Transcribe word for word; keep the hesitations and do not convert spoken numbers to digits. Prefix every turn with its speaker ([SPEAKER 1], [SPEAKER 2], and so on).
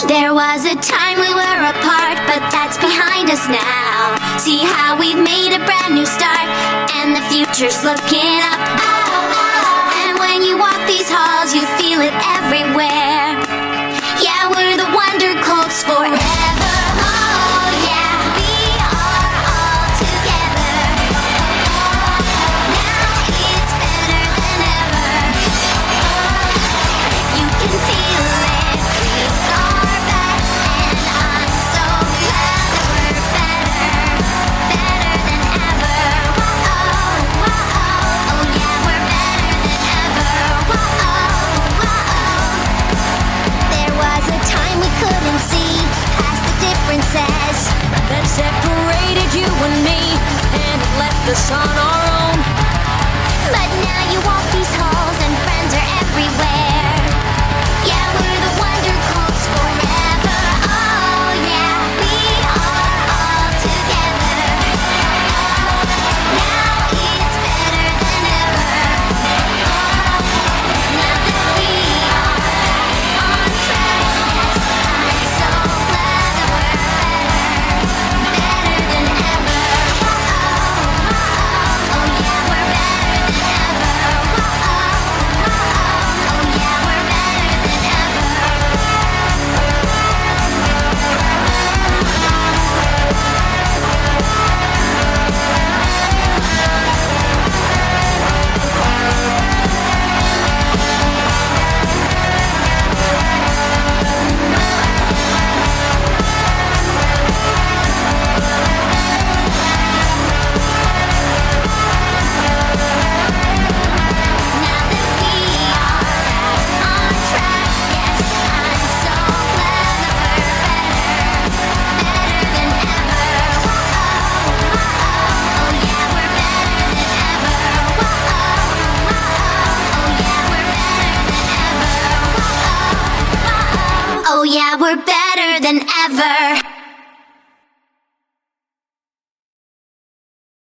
[SPEAKER 1] There was a time we were apart, but that's behind us now. See how we've made a brand new start, and the future's looking up. And when you walk these halls, you feel it everywhere. Yeah, we're the Wonder Colts forever. Oh yeah, we are all together. Now it's better than ever. You can feel it, we are back, and I'm so glad that we're better, better than ever. Whoa, oh, oh, yeah, we're better than ever. Whoa, oh, there was a time we couldn't see past the differences
[SPEAKER 2] that separated you and me, and it left us on our own.
[SPEAKER 1] but now you walk these halls and friends are everywhere. Yeah, we're the Wonder Colts forever. Oh yeah, we are all together. Now it's better than ever. Now that we are on track, yes, I'm so glad that we're better, better than ever. Oh, oh, oh yeah, we're better than ever. Oh, oh, oh yeah, we're better than ever. Now that we are on track, yes, I'm so glad that we're better, better than ever. Whoa, oh, oh yeah, we're better than ever. Whoa, oh yeah, we're better than ever. Whoa, oh yeah, we're better than ever.